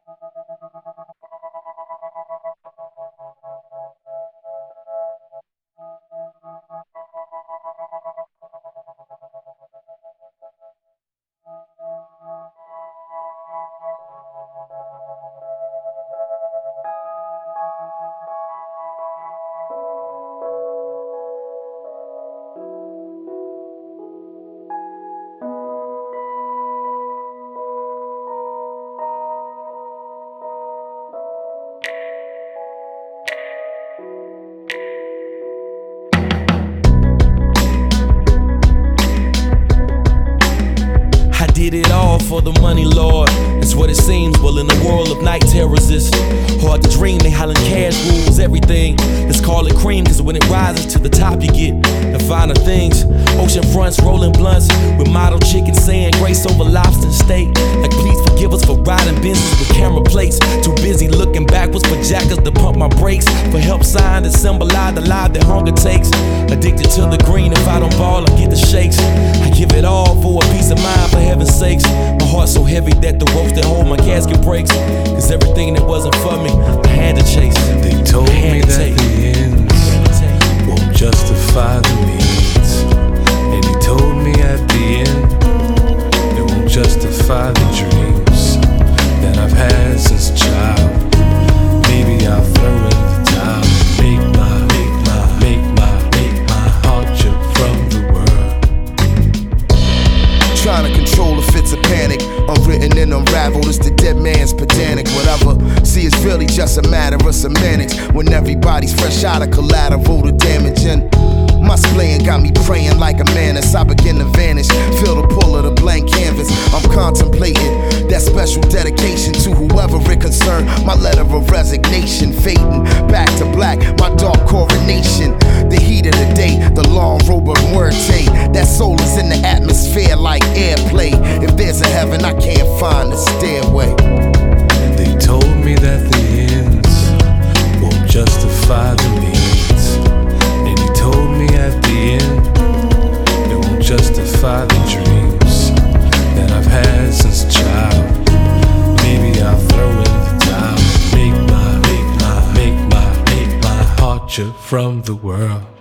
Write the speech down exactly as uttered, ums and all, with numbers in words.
Did it all for the money, Lord. It's what it seems. Well, in the world of night terrors, it's hard to dream. They hollering cash rules everything. Let's call it cream, cause when it rises to the top, you get the finer things. Ocean fronts, rolling blunts with model chickens saying grace over lobster and steak. Like, please forgive us for riding Benzes with camera plates. Too busy looking backwards for jackers to pump my brakes. For help sign that symbolize the life that hunger takes. Addicted to the green, if I don't ball, I get the shakes. I give it all for a peace of mind, for heaven's sakes. My heart's so heavy that the ropes that hold my casket breaks. Cause everything that wasn't for me, I had to chase. They told me that take. the ends won't justify the means. And he told me at the end, it won't justify the dreams that I've had since a child. Maybe I'll throw in the towel. Make my, make my, make my, make my heart jump from the world. Trying to control if it's a panic, unwritten and unraveled, it's the dead man's pedantic. Whatever, see, it's really just a matter of semantics. When everybody's fresh out of collateral, the damage and my splaying got me praying like a menace. I begin to vanish, feel the pull of the blank canvas. I'm contemplating that special dedication to whoever it concerned. My letter of resignation, fading back to black, my dark coronation. The heat of the day, the long robe of muerte. That soul is in the atmosphere like airplay. If there's a heaven, I can't find the stairway. They told me that the ends won't justify the means. And he told me at the end, it won't justify the dreams that I've had since a child. Maybe I'll throw in the towel. Make my, make my, make my, make my heart jump from the world.